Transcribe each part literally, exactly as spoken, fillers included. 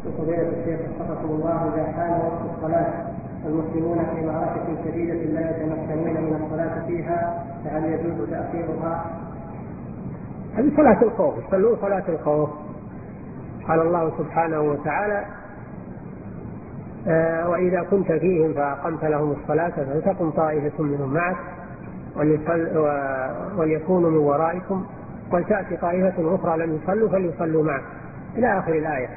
فضيلة الشيخ وفقكم الله، إذا حان وقت الصلاة المسلمون في معركة شديدة لا يتمكنون من الصلاة فيها، فهل يجوز تأخيرها؟ هذه صلاة الخوف، صلوا صلاة الخوف. قال الله سبحانه وتعالى: آه وإذا كنت فيهم فأقمت لهم الصلاة فلتقم طائفة منهم معك وليكونوا من ورائكم ولتأتي طائفة أخرى لم يصلوا فليصلوا معك إلى آخر الآية.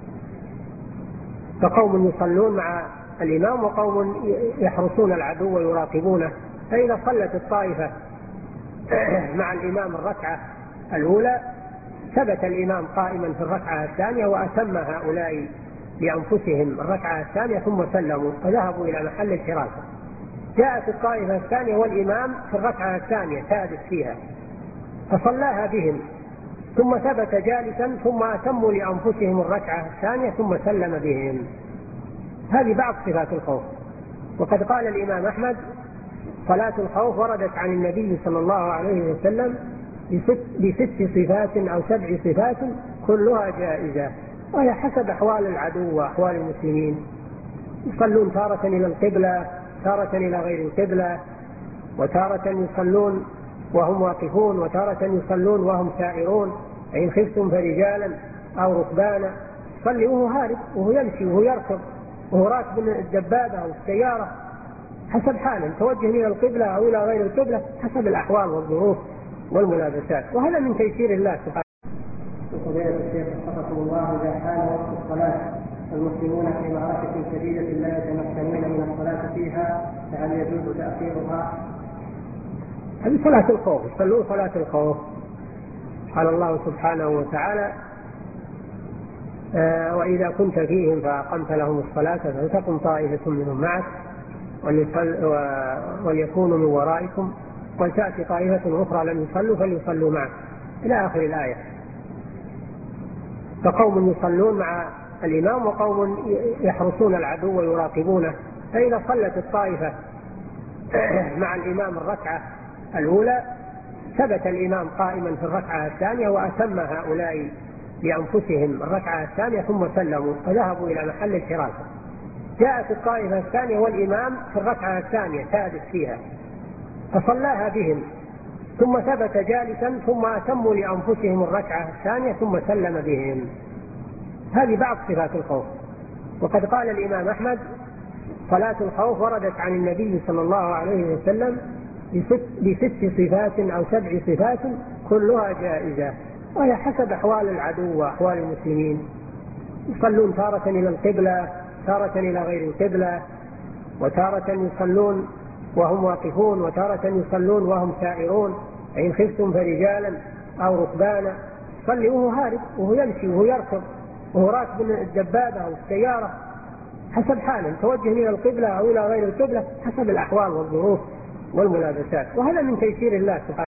فقوم يصلون مع الإمام وقوم يحرسون العدو ويراقبونه، فإذا صلت الطائفة مع الإمام الركعة الأولى ثبت الإمام قائما في الركعة الثانية وأتم هؤلاء لأنفسهم الركعة الثانية ثم سلموا فذهبوا إلى محل الحراسة. جاءت الطائفة الثانية والإمام في الركعة الثانية ثابت فيها فصلاها بهم ثم ثبت جالسا ثم أتموا لأنفسهم الركعة الثانية ثم سلم بهم. هذه بعض صفات الخوف. وقد قال الإمام أحمد: صلاة الخوف وردت عن النبي صلى الله عليه وسلم بست صفات أو سبع صفات كلها جائزة، وهي حسب أحوال العدو وأحوال المسلمين. يصلون تارة إلى القبلة، تارة إلى غير القبلة، وتارة يصلون وهم واقفون، وتارة يصلون وهم سائرون، إن خفتم فرجالا أو ركبانا. صلي وهو هارب وهو يمشي وهو يركض وهو راكب الدبابة أو السيارة، حسب حاله، توجه إلى القبلة أو إلى غير القبلة حسب الأحوال والظروف والملابسات، وهذا من تيسير الله سبحانه. فضيلة الشيخ وفقكم الله، إذا حان وقت الصلاة المسلمون في معركة شديدة لا يتمكنون من الصلاة فيها، فهل يجوز تأخيرها؟ هذه صلاة الخوف، صلوا صلاة الخوف. قال الله سبحانه وتعالى: آه وإذا كنت فيهم فأقمت لهم الصلاة فلتقم طائفة منهم معك وليكونوا من ورائكم ولتأتي طائفة أخرى لم يصلوا فليصلوا معك إلى آخر الآية. فقوم يصلون مع الإمام وقوم يحرسون العدو ويراقبونه، فإذا صلت الطائفة مع الإمام الركعة الأولى ثبت الإمام قائما في الركعة الثانية وأتم هؤلاء لأنفسهم الركعة الثانية ثم سلموا فذهبوا إلى محل الحراسة. جاءت الطائفة الثانية والإمام في الركعة الثانية ثابت فيها فصلاها بهم ثم ثبت جالسا ثم أتموا لأنفسهم الركعة الثانية ثم سلم بهم. هذه بعض صفات الخوف. وقد قال الإمام أحمد: صلاة الخوف وردت عن النبي صلى الله عليه وسلم بست, بست صفات أو سبع صفات كلها جائزة، وهي حسب أحوال العدو وأحوال المسلمين. يصلون تارة إلى القبلة، تارة إلى غير القبلة، وتارة يصلون وهم واقفون، وتارة يصلون وهم سائرون، إن خفتم فرجالا أو ركبانا. صلي وهو هارب وهو يمشي وهو يركض وهو راكب الدبابة أو السيارة، حسب حاله، توجه إلى القبلة أو إلى غير القبلة حسب الأحوال والظروف والملابسات، وهذا من تيسير الله سبحانه.